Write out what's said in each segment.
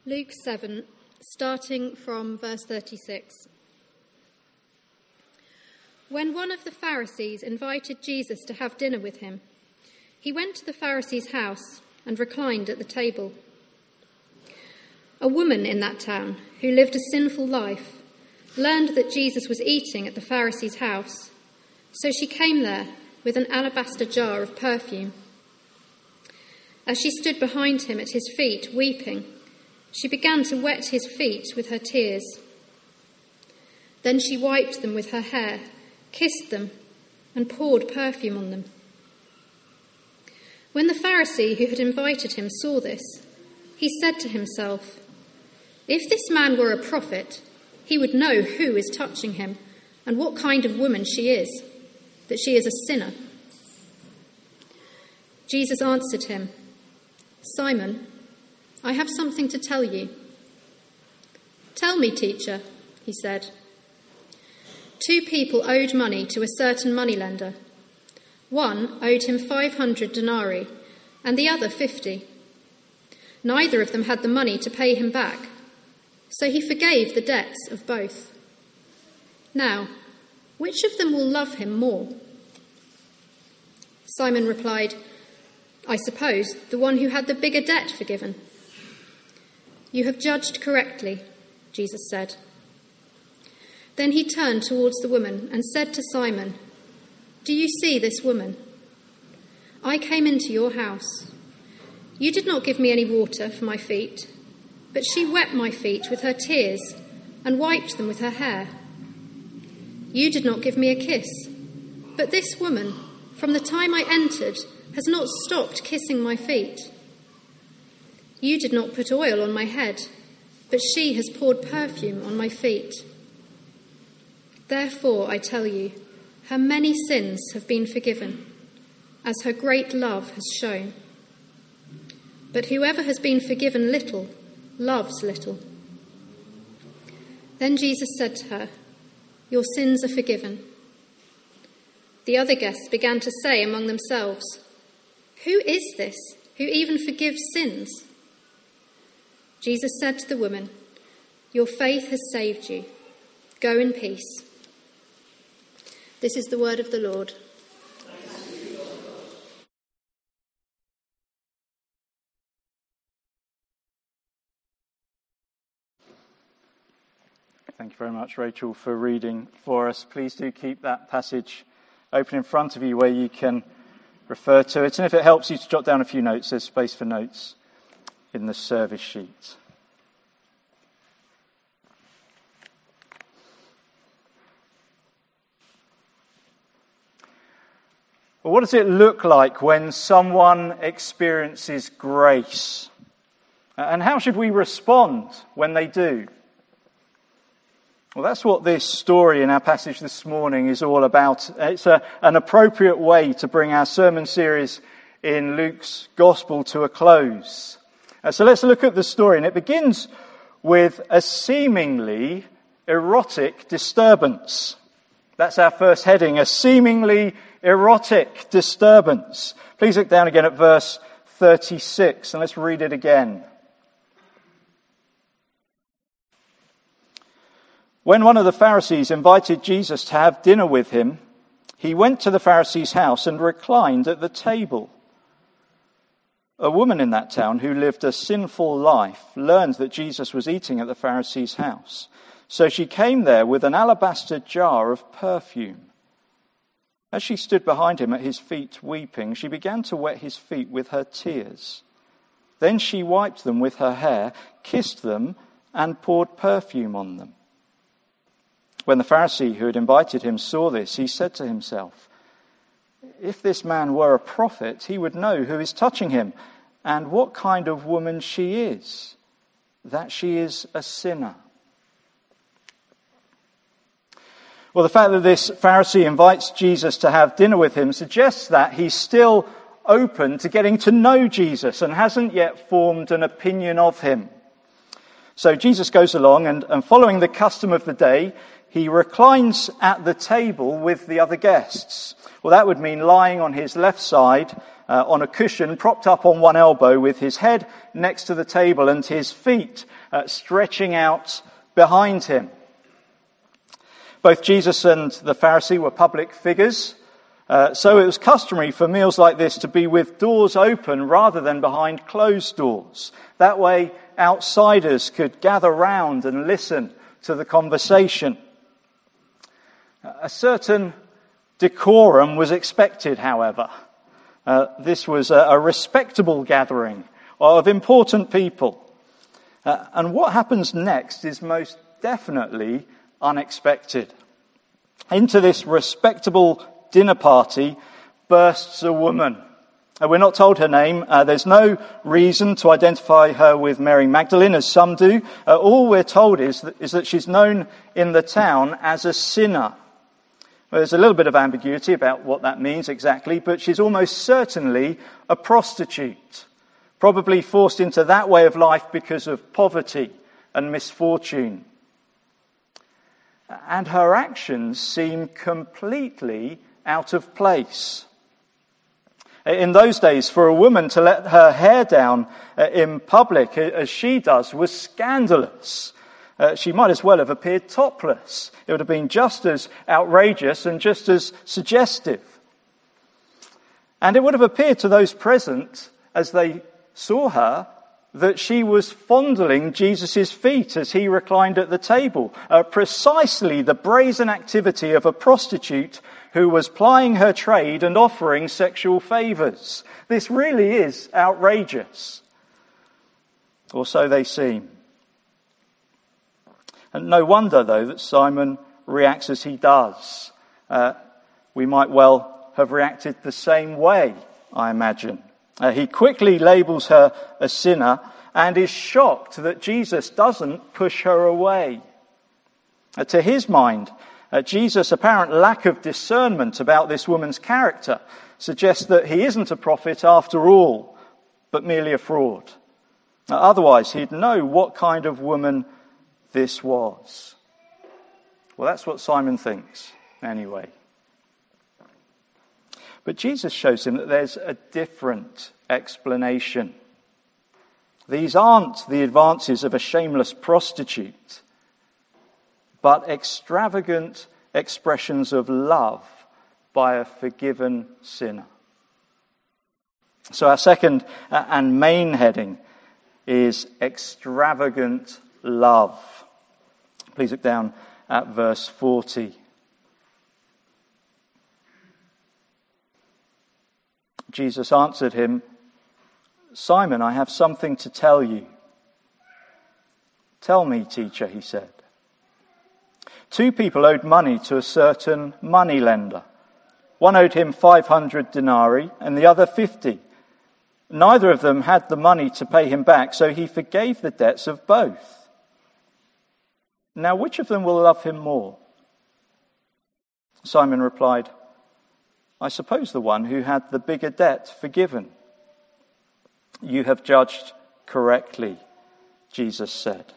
Luke 7, starting from verse 36. When one of the Pharisees invited Jesus to have dinner with him, he went to the Pharisee's house and reclined at the table. A woman in that town who lived a sinful life learned that Jesus was eating at the Pharisee's house, so she came there with an alabaster jar of perfume. As she stood behind him at his feet, weeping, she began to wet his feet with her tears. Then she wiped them with her hair, kissed them, and poured perfume on them. When the Pharisee who had invited him saw this, he said to himself, "If this man were a prophet, he would know who is touching him and what kind of woman she is, that she is a sinner." Jesus answered him, "Simon, I have something to tell you." "Tell me, teacher," he said. 2 people owed money to a certain moneylender. One owed him 500 denarii and the other 50. Neither of them had the money to pay him back, so he forgave the debts of both. Now, which of them will love him more?" Simon replied, "I suppose the one who had the bigger debt forgiven." "You have judged correctly," Jesus said. Then he turned towards the woman and said to Simon, "Do you see this woman? I came into your house. You did not give me any water for my feet, but she wet my feet with her tears and wiped them with her hair. You did not give me a kiss, but this woman, from the time I entered, has not stopped kissing my feet. You did not put oil on my head, but she has poured perfume on my feet. Therefore, I tell you, her many sins have been forgiven, as her great love has shown. But whoever has been forgiven little loves little." Then Jesus said to her, "Your sins are forgiven." The other guests began to say among themselves, "Who is this who even forgives sins?" Jesus said to the woman, "Your faith has saved you. Go in peace." This is the word of the Lord. Thank you very much, Rachel, for reading for us. Please do keep that passage open in front of you where you can refer to it. And if it helps you to jot down a few notes, there's space for notes in the service sheet. Well, what does it look like when someone experiences grace? And how should we respond when they do? Well, that's what this story in our passage this morning is all about. It's an appropriate way to bring our sermon series in Luke's Gospel to a close. So let's look at the story, and it begins with a seemingly erotic disturbance. That's our first heading, a seemingly erotic disturbance. Please look down again at verse 36, and let's read it again. When one of the Pharisees invited Jesus to have dinner with him, he went to the Pharisee's house and reclined at the table. A woman in that town who lived a sinful life learned that Jesus was eating at the Pharisee's house. So she came there with an alabaster jar of perfume. As she stood behind him at his feet weeping, she began to wet his feet with her tears. Then she wiped them with her hair, kissed them, and poured perfume on them. When the Pharisee who had invited him saw this, he said to himself, "If this man were a prophet, he would know who is touching him and what kind of woman she is, that she is a sinner." Well, the fact that this Pharisee invites Jesus to have dinner with him suggests that he's still open to getting to know Jesus and hasn't yet formed an opinion of him. So Jesus goes along and following the custom of the day, he reclines at the table with the other guests. Well, that would mean lying on his left side on a cushion, propped up on one elbow with his head next to the table and his feet stretching out behind him. Both Jesus and the Pharisee were public figures, so it was customary for meals like this to be with doors open rather than behind closed doors. That way, outsiders could gather round and listen to the conversation. A certain decorum was expected, however. This was a respectable gathering of important people. And what happens next is most definitely unexpected. Into this respectable dinner party bursts a woman. We're not told her name. There's no reason to identify her with Mary Magdalene, as some do. All we're told is that she's known in the town as a sinner. Well, there's a little bit of ambiguity about what that means exactly, but she's almost certainly a prostitute, probably forced into that way of life because of poverty and misfortune. And her actions seem completely out of place. In those days, for a woman to let her hair down in public, as she does, was scandalous. She might as well have appeared topless. It would have been just as outrageous and just as suggestive. And it would have appeared to those present, as they saw her, that she was fondling Jesus' feet as he reclined at the table. Precisely the brazen activity of a prostitute who was plying her trade and offering sexual favours. This really is outrageous. Or so they seem. And no wonder, though, that Simon reacts as he does. We might well have reacted the same way, I imagine. He quickly labels her a sinner and is shocked that Jesus doesn't push her away. To his mind, Jesus' apparent lack of discernment about this woman's character suggests that he isn't a prophet after all, but merely a fraud. Otherwise, he'd know what kind of woman this was. Well, that's what Simon thinks, anyway. But Jesus shows him that there's a different explanation. These aren't the advances of a shameless prostitute, but extravagant expressions of love by a forgiven sinner. So our second and main heading is extravagant love. Please look down at verse 40. Jesus answered him, "Simon, I have something to tell you." "Tell me, teacher," he said. 2 people owed money to a certain moneylender. One owed him 500 denarii and the other 50. Neither of them had the money to pay him back, so he forgave the debts of both. Now, which of them will love him more? Simon replied, "I suppose the one who had the bigger debt forgiven." "You have judged correctly," Jesus said.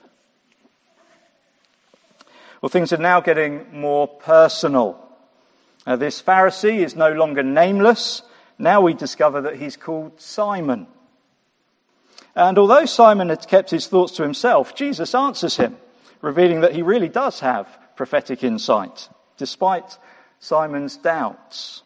Well, things are now getting more personal. This Pharisee is no longer nameless. Now we discover that he's called Simon. And although Simon had kept his thoughts to himself, Jesus answers him, revealing that he really does have prophetic insight, despite Simon's doubts.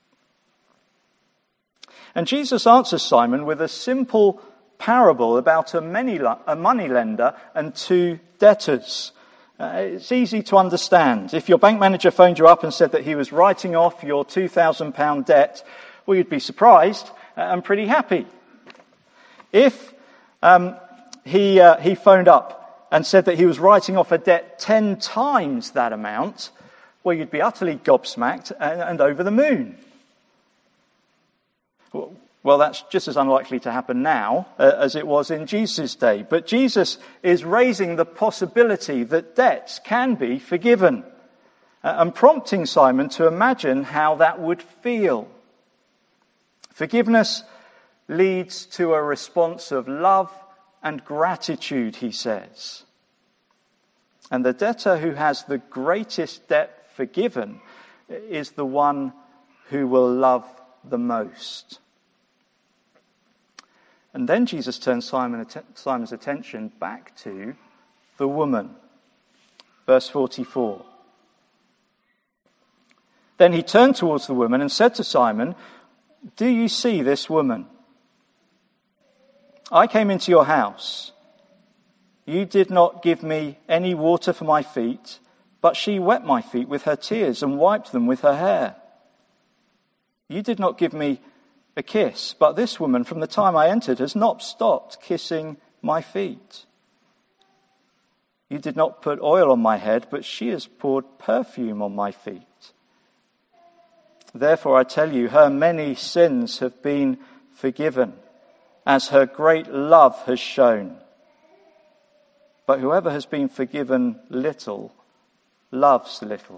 And Jesus answers Simon with a simple parable about a moneylender and 2 debtors. It's easy to understand. If your bank manager phoned you up and said that he was writing off your £2,000 debt, well, you'd be surprised and pretty happy. If he phoned up and said that he was writing off a debt 10 times that amount, well, you'd be utterly gobsmacked and over the moon. Well, that's just as unlikely to happen now as it was in Jesus' day. But Jesus is raising the possibility that debts can be forgiven and prompting Simon to imagine how that would feel. Forgiveness leads to a response of love and gratitude, he says. And the debtor who has the greatest debt forgiven is the one who will love the most. And then Jesus turns Simon's attention back to the woman. Verse 44. Then he turned towards the woman and said to Simon, "Do you see this woman? I came into your house. You did not give me any water for my feet, but she wet my feet with her tears and wiped them with her hair. You did not give me a kiss, but this woman from the time I entered has not stopped kissing my feet. You did not put oil on my head, but she has poured perfume on my feet. Therefore I tell you, her many sins have been forgiven, as her great love has shown. But whoever has been forgiven little loves little."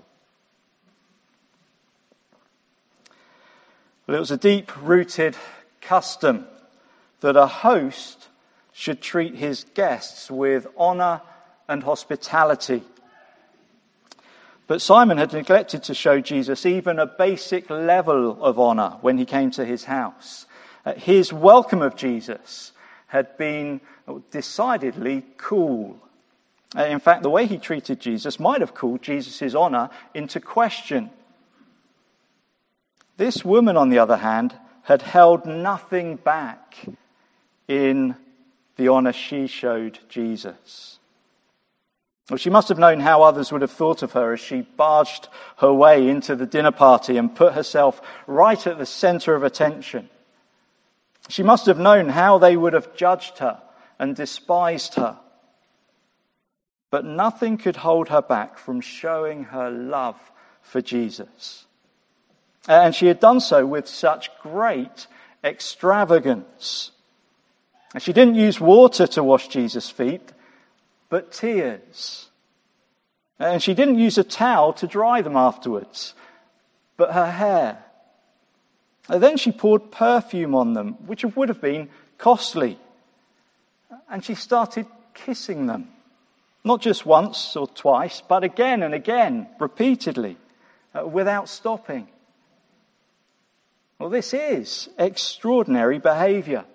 Well, it was a deep-rooted custom that a host should treat his guests with honour and hospitality. But Simon had neglected to show Jesus even a basic level of honour when he came to his house. His welcome of Jesus had been decidedly cool. In fact, the way he treated Jesus might have called Jesus' honour into question. This woman, on the other hand, had held nothing back in the honour she showed Jesus. Well, she must have known how others would have thought of her as she barged her way into the dinner party and put herself right at the centre of attention. She must have known how they would have judged her and despised her. But nothing could hold her back from showing her love for Jesus. And she had done so with such great extravagance. She didn't use water to wash Jesus' feet, but tears. And she didn't use a towel to dry them afterwards, but her hair. And then she poured perfume on them, which would have been costly. And she started kissing them. Not just once or twice, but again and again, repeatedly, without stopping. Well, this is extraordinary behaviour.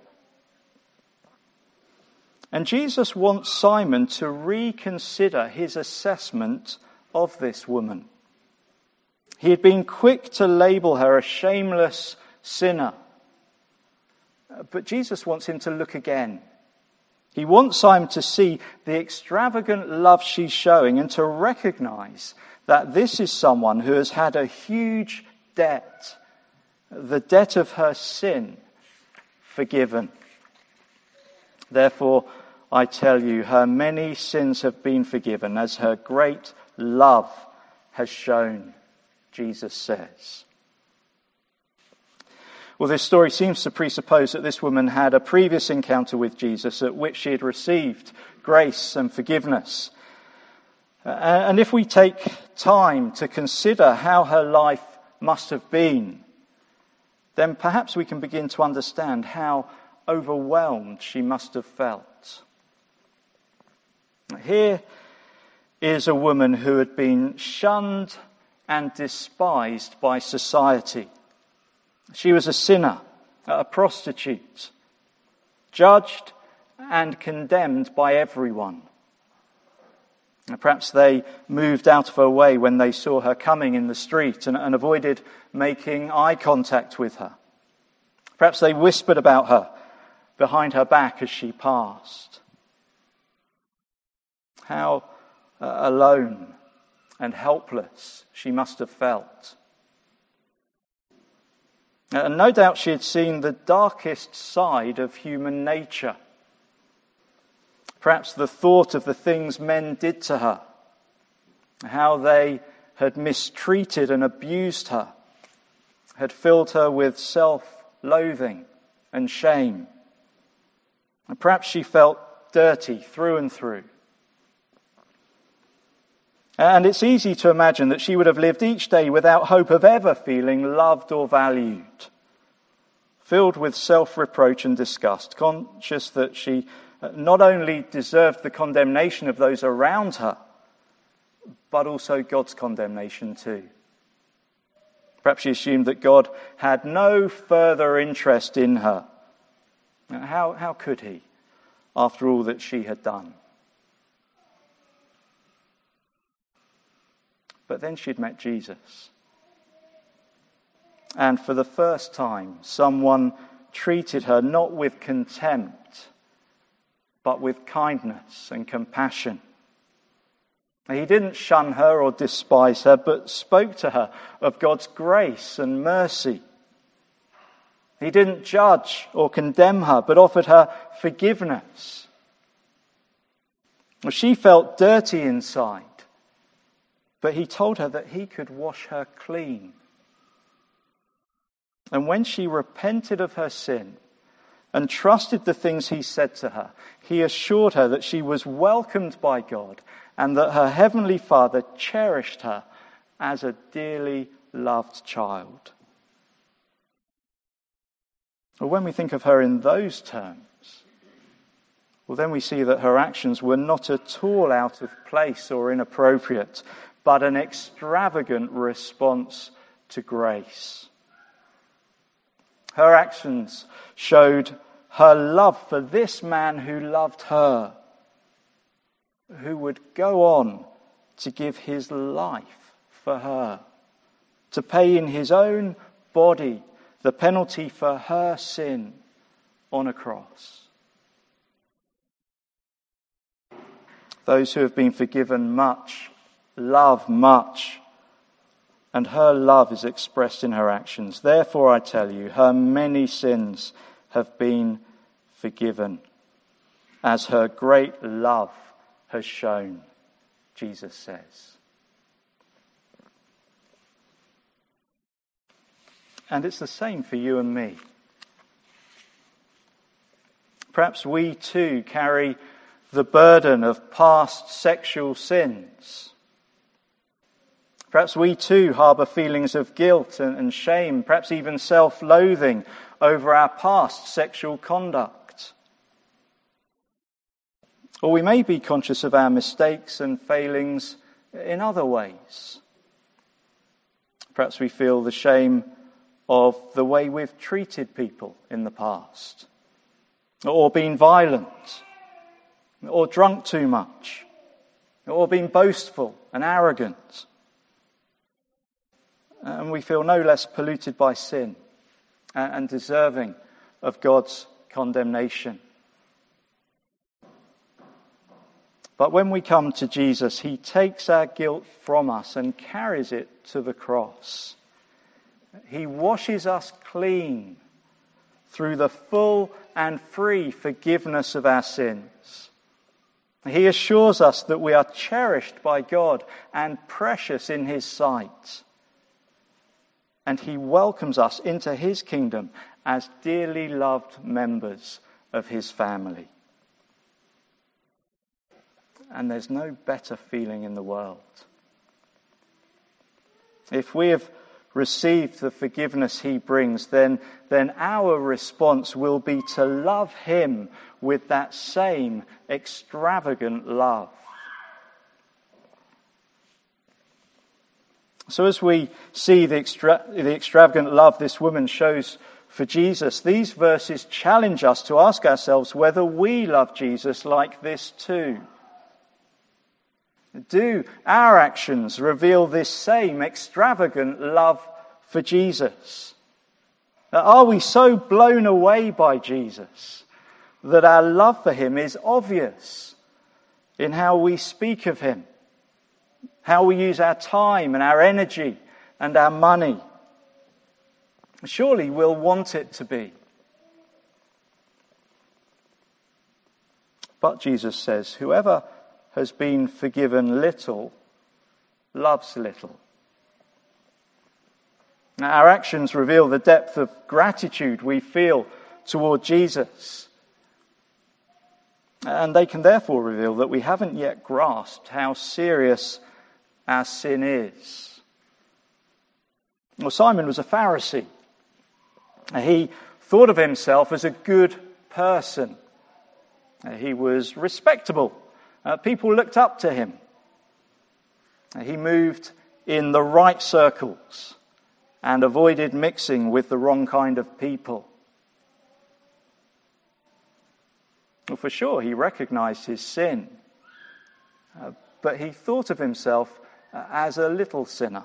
And Jesus wants Simon to reconsider his assessment of this woman. He had been quick to label her a shameless sinner. But Jesus wants him to look again. He wants Simon to see the extravagant love she's showing and to recognise that this is someone who has had a huge debt, the debt of her sin, forgiven. Therefore, I tell you, her many sins have been forgiven, as her great love has shown, Jesus says. Well, this story seems to presuppose that this woman had a previous encounter with Jesus at which she had received grace and forgiveness. And if we take time to consider how her life must have been, then perhaps we can begin to understand how overwhelmed she must have felt. Here is a woman who had been shunned and despised by society. She was a sinner, a prostitute, judged and condemned by everyone. And perhaps they moved out of her way when they saw her coming in the street and avoided making eye contact with her. Perhaps they whispered about her behind her back as she passed. How alone and helpless she must have felt. And no doubt she had seen the darkest side of human nature. Perhaps the thought of the things men did to her, how they had mistreated and abused her, had filled her with self-loathing and shame. And perhaps she felt dirty through and through. And it's easy to imagine that she would have lived each day without hope of ever feeling loved or valued, filled with self-reproach and disgust, conscious that she not only deserved the condemnation of those around her, but also God's condemnation too. Perhaps she assumed that God had no further interest in her, How could he, after all that she had done? But then she'd met Jesus. And for the first time, someone treated her not with contempt, but with kindness and compassion. He didn't shun her or despise her, but spoke to her of God's grace and mercy. He didn't judge or condemn her, but offered her forgiveness. She felt dirty inside, but he told her that he could wash her clean. And when she repented of her sin and trusted the things he said to her, he assured her that she was welcomed by God and that her heavenly Father cherished her as a dearly loved child. Well, when we think of her in those terms, well, then we see that her actions were not at all out of place or inappropriate, but an extravagant response to grace. Her actions showed her love for this man who loved her, who would go on to give his life for her, to pay in his own body the penalty for her sin on a cross. Those who have been forgiven much love much, and her love is expressed in her actions. Therefore, I tell you, her many sins have been forgiven, as her great love has shown, Jesus says. And it's the same for you and me. Perhaps we too carry the burden of past sexual sins. Perhaps we too harbour feelings of guilt and shame, perhaps even self-loathing over our past sexual conduct. Or we may be conscious of our mistakes and failings in other ways. Perhaps we feel the shame of the way we've treated people in the past, or been violent, or drunk too much, or been boastful and arrogant. And we feel no less polluted by sin and deserving of God's condemnation. But when we come to Jesus, he takes our guilt from us and carries it to the cross. He washes us clean through the full and free forgiveness of our sins. He assures us that we are cherished by God and precious in his sight. And he welcomes us into his kingdom as dearly loved members of his family. And there's no better feeling in the world. If we have received the forgiveness he brings, then our response will be to love him with that same extravagant love. So as we see the extravagant love this woman shows for Jesus, these verses challenge us to ask ourselves whether we love Jesus like this too. Do our actions reveal this same extravagant love for Jesus? Are we so blown away by Jesus that our love for him is obvious in how we speak of him, how we use our time and our energy and our money? Surely we'll want it to be. But Jesus says, whoever has been forgiven little loves little. Now, our actions reveal the depth of gratitude we feel toward Jesus. And they can therefore reveal that we haven't yet grasped how serious our sin is. Well, Simon was a Pharisee. He thought of himself as a good person. He was respectable. People looked up to him. He moved in the right circles and avoided mixing with the wrong kind of people. Well, for sure, he recognized his sin, but he thought of himself as a little sinner.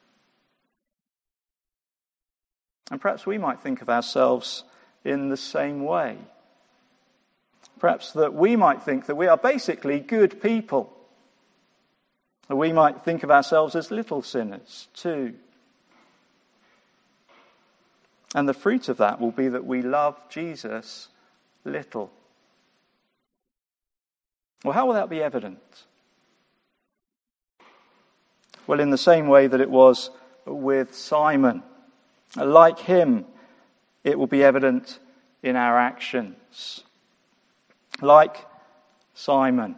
And perhaps we might think of ourselves in the same way. Perhaps that we might think that we are basically good people. We might think of ourselves as little sinners too. And the fruit of that will be that we love Jesus little. Well, how will that be evident? Well, in the same way that it was with Simon. Like him, it will be evident in our actions. Like Simon,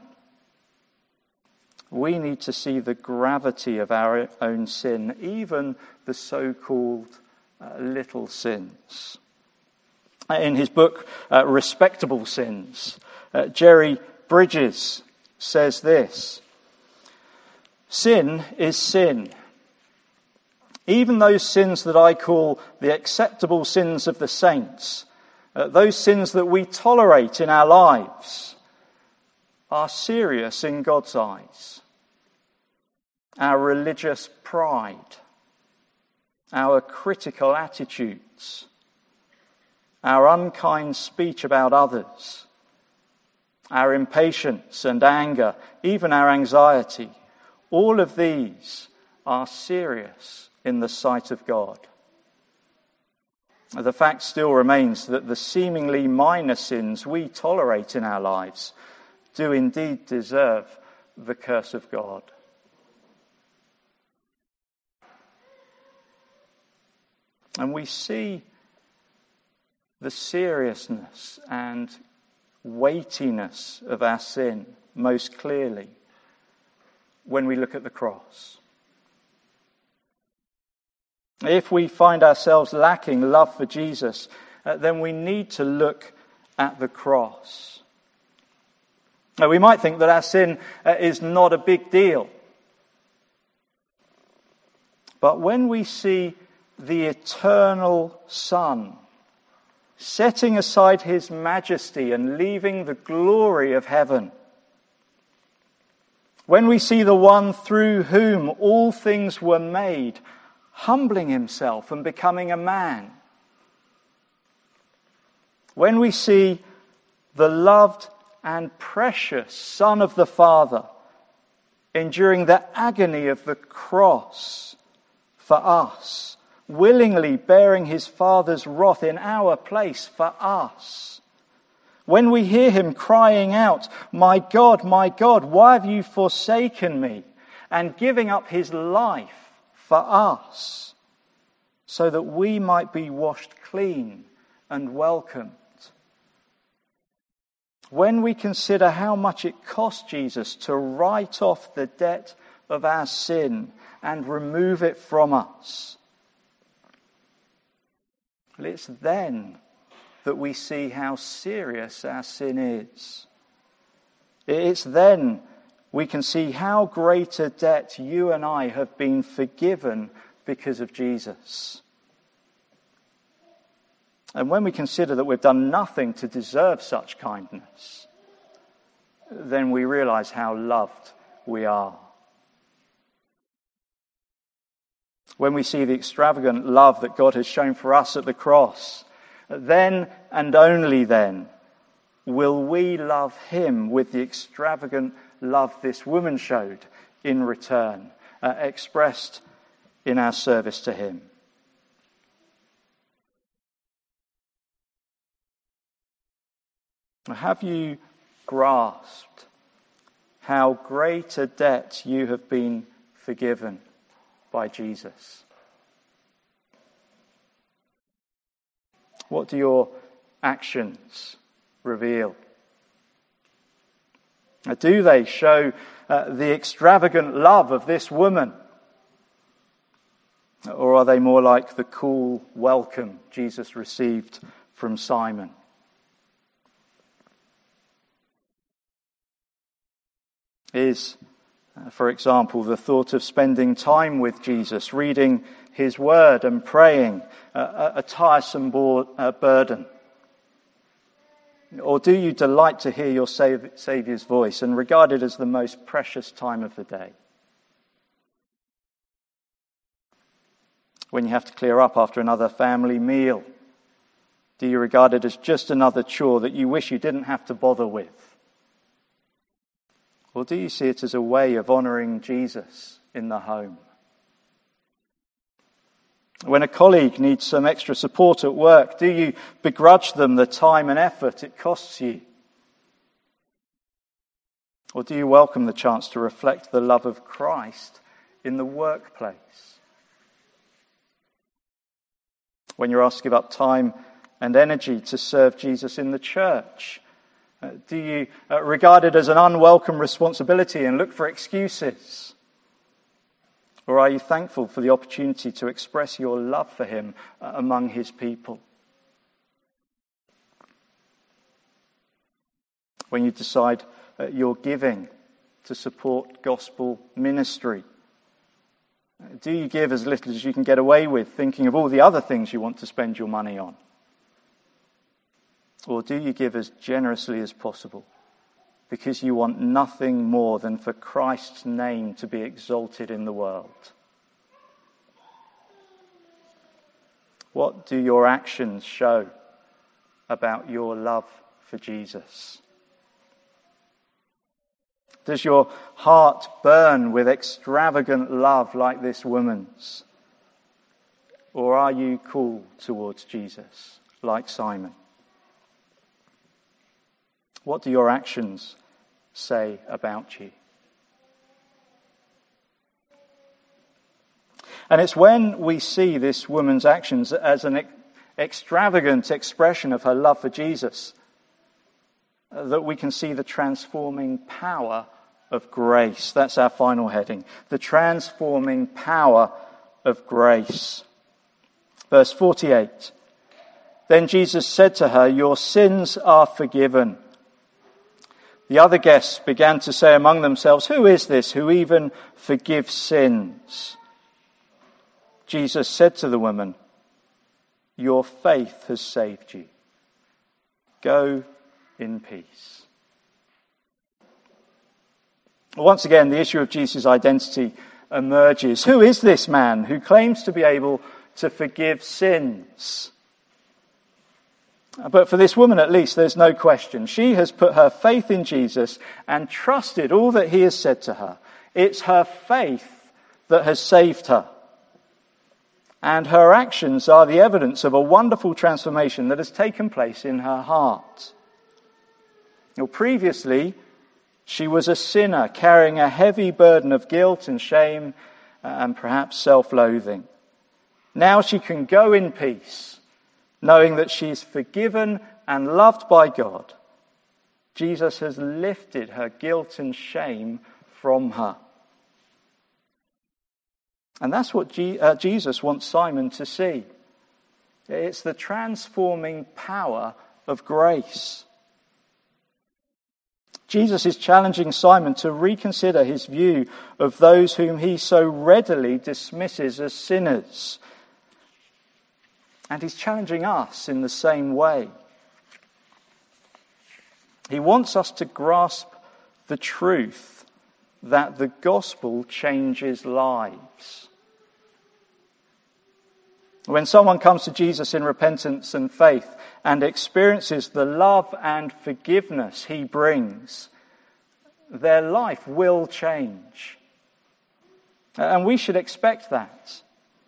we need to see the gravity of our own sin, even the so-called little sins. In his book, Respectable Sins, Jerry Bridges says this: sin is sin. Even those sins that I call the acceptable sins of the saints, those sins that we tolerate in our lives, are serious in God's eyes. Our religious pride, our critical attitudes, our unkind speech about others, our impatience and anger, even our anxiety, all of these are serious in the sight of God. The fact still remains that the seemingly minor sins we tolerate in our lives do indeed deserve the curse of God. And we see the seriousness and weightiness of our sin most clearly when we look at the cross. If we find ourselves lacking love for Jesus, then we need to look at the cross. Now, we might think that our sin is not a big deal. But when we see the eternal Son setting aside his majesty and leaving the glory of heaven, when we see the one through whom all things were made humbling himself and becoming a man, when we see the loved and precious Son of the Father enduring the agony of the cross for us, willingly bearing his Father's wrath in our place for us, when we hear him crying out, my God, why have you forsaken me?" and giving up his life for us, so that we might be washed clean and welcomed. When we consider how much it cost Jesus to write off the debt of our sin and remove it from us, it's then that we see how serious our sin is. It's then we can see how great a debt you and I have been forgiven because of Jesus. And when we consider that we've done nothing to deserve such kindness, then we realize how loved we are. When we see the extravagant love that God has shown for us at the cross, then and only then will we love him with the extravagant love this woman showed in return, expressed in our service to him. Have you grasped how great a debt you have been forgiven by Jesus? What do your actions reveal? Do they show the extravagant love of this woman? Or are they more like the cool welcome Jesus received from Simon? Is, for example, the thought of spending time with Jesus, reading his word and praying, a tiresome burden? Or do you delight to hear your Saviour's voice and regard it as the most precious time of the day? When you have to clear up after another family meal, do you regard it as just another chore that you wish you didn't have to bother with? Or do you see it as a way of honouring Jesus in the home? When a colleague needs some extra support at work, do you begrudge them the time and effort it costs you? Or do you welcome the chance to reflect the love of Christ in the workplace? When you're asked to give up time and energy to serve Jesus in the church, do you regard it as an unwelcome responsibility and look for excuses? Or are you thankful for the opportunity to express your love for him among his people? When you decide you're giving to support gospel ministry, do you give as little as you can get away with, thinking of all the other things you want to spend your money on? Or do you give as generously as possible because you want nothing more than for Christ's name to be exalted in the world? What do your actions show about your love for Jesus? Does your heart burn with extravagant love like this woman's? Or are you cool towards Jesus like Simon? What do your actions say about you? And it's when we see this woman's actions as an extravagant expression of her love for Jesus that we can see the transforming power of grace. That's our final heading. The transforming power of grace. Verse 48. Then Jesus said to her, "Your sins are forgiven." The other guests began to say among themselves, "Who is this who even forgives sins?" Jesus said to the woman, "Your faith has saved you. Go in peace." Once again, the issue of Jesus' identity emerges. Who is this man who claims to be able to forgive sins? But for this woman, at least, there's no question. She has put her faith in Jesus and trusted all that he has said to her. It's her faith that has saved her. And her actions are the evidence of a wonderful transformation that has taken place in her heart. Now, previously, she was a sinner carrying a heavy burden of guilt and shame and perhaps self-loathing. Now she can go in peace, knowing that she is forgiven and loved by God. Jesus has lifted her guilt and shame from her. And that's what Jesus wants Simon to see. It's the transforming power of grace. Jesus is challenging Simon to reconsider his view of those whom he so readily dismisses as sinners. And he's challenging us in the same way. He wants us to grasp the truth that the gospel changes lives. When someone comes to Jesus in repentance and faith and experiences the love and forgiveness he brings, their life will change. And we should expect that.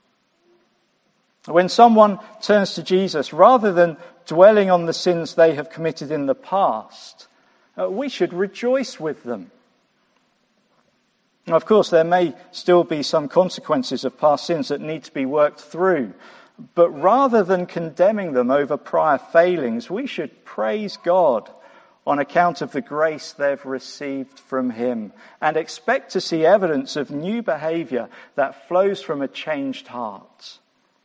When someone turns to Jesus, rather than dwelling on the sins they have committed in the past, we should rejoice with them. Now, of course, there may still be some consequences of past sins that need to be worked through, but rather than condemning them over prior failings, we should praise God on account of the grace they've received from him and expect to see evidence of new behaviour that flows from a changed heart.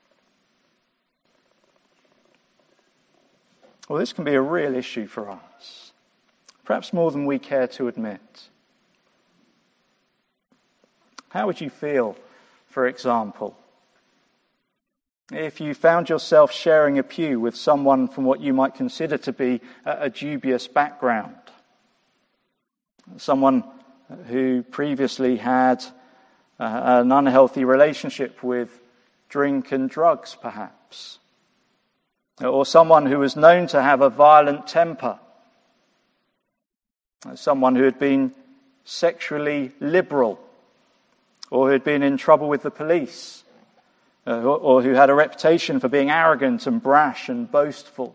Well, this can be a real issue for us, perhaps more than we care to admit. How would you feel, for example, If you found yourself sharing a pew with someone from what you might consider to be a dubious background, someone who previously had an unhealthy relationship with drink and drugs, perhaps, or someone who was known to have a violent temper, someone who had been sexually liberal, or who had been in trouble with the police, or who had a reputation for being arrogant and brash and boastful.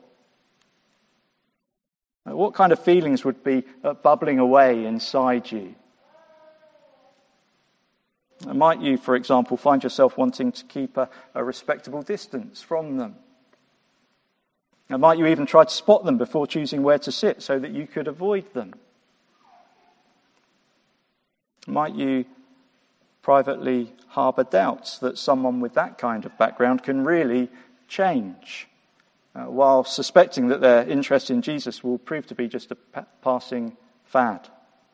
What kind of feelings would be bubbling away inside you? Might you, for example, find yourself wanting to keep a respectable distance from them? And might you even try to spot them before choosing where to sit so that you could avoid them? Might you privately harbour doubts that someone with that kind of background can really change, while suspecting that their interest in Jesus will prove to be just a passing fad?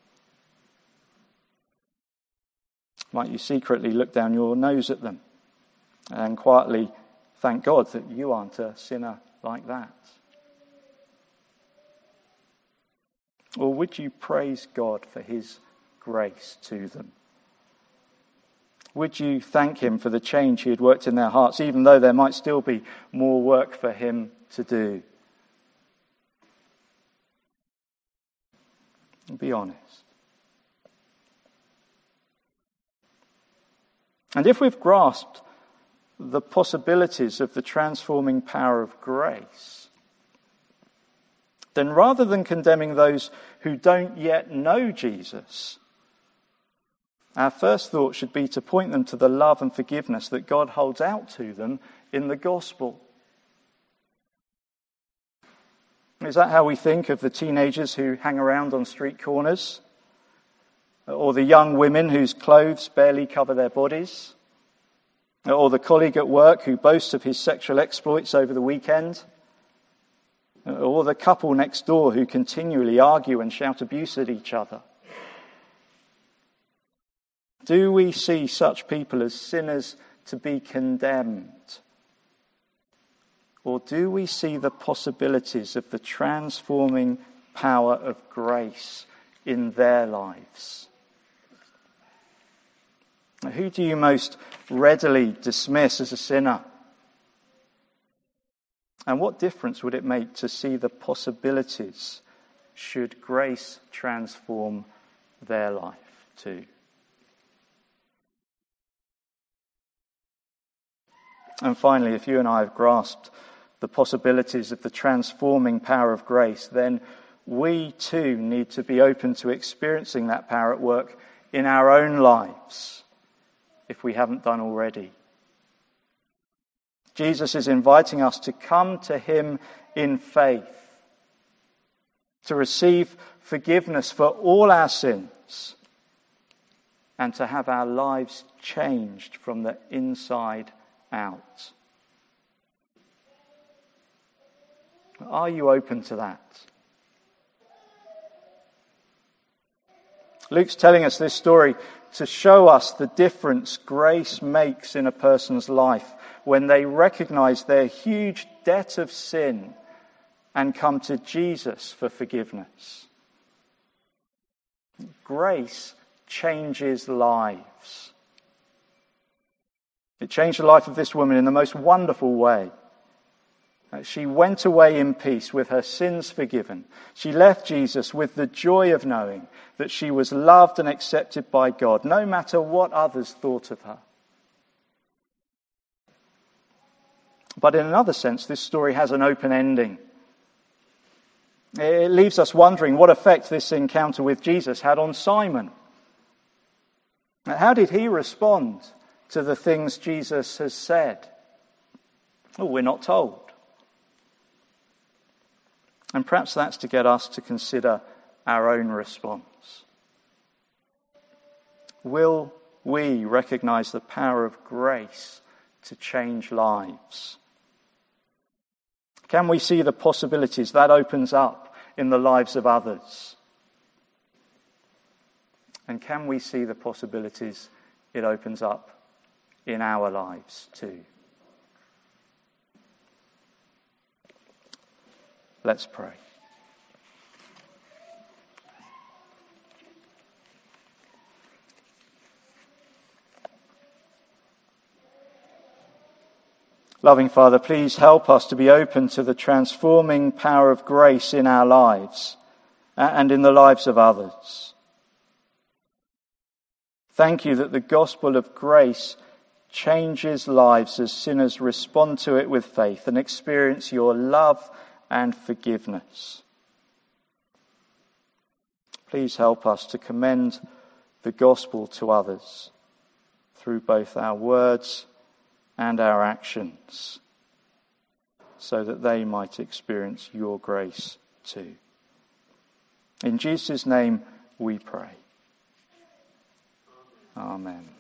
Might you secretly look down your nose at them and quietly thank God that you aren't a sinner like that? Or would you praise God for his grace to them? Would you thank him for the change he had worked in their hearts, even though there might still be more work for him to do? Be honest. And if we've grasped the possibilities of the transforming power of grace, then rather than condemning those who don't yet know Jesus, our first thought should be to point them to the love and forgiveness that God holds out to them in the gospel. Is that how we think of the teenagers who hang around on street corners? Or the young women whose clothes barely cover their bodies? Or the colleague at work who boasts of his sexual exploits over the weekend? Or the couple next door who continually argue and shout abuse at each other? Do we see such people as sinners to be condemned? Or do we see the possibilities of the transforming power of grace in their lives? Who do you most readily dismiss as a sinner? And what difference would it make to see the possibilities should grace transform their life too? And finally, if you and I have grasped the possibilities of the transforming power of grace, then we too need to be open to experiencing that power at work in our own lives, if we haven't done already. Jesus is inviting us to come to him in faith, to receive forgiveness for all our sins, and to have our lives changed from the inside out. Are you open to that? Luke's telling us this story to show us the difference grace makes in a person's life when they recognize their huge debt of sin and come to Jesus for forgiveness. Grace changes lives. It changed the life of this woman in the most wonderful way. She went away in peace with her sins forgiven. She left Jesus with the joy of knowing that she was loved and accepted by God, no matter what others thought of her. But in another sense, this story has an open ending. It leaves us wondering what effect this encounter with Jesus had on Simon. How did he respond to the things Jesus has said? Oh, we're not told. And perhaps that's to get us to consider our own response. Will we recognize the power of grace to change lives? Can we see the possibilities that opens up in the lives of others? And can we see the possibilities it opens up in our lives too? Let's pray. Loving Father, please help us to be open to the transforming power of grace in our lives and in the lives of others. Thank you that the gospel of grace changes lives as sinners respond to it with faith and experience your love and forgiveness. Please help us to commend the gospel to others through both our words and our actions, so that they might experience your grace too. In Jesus' name we pray. Amen.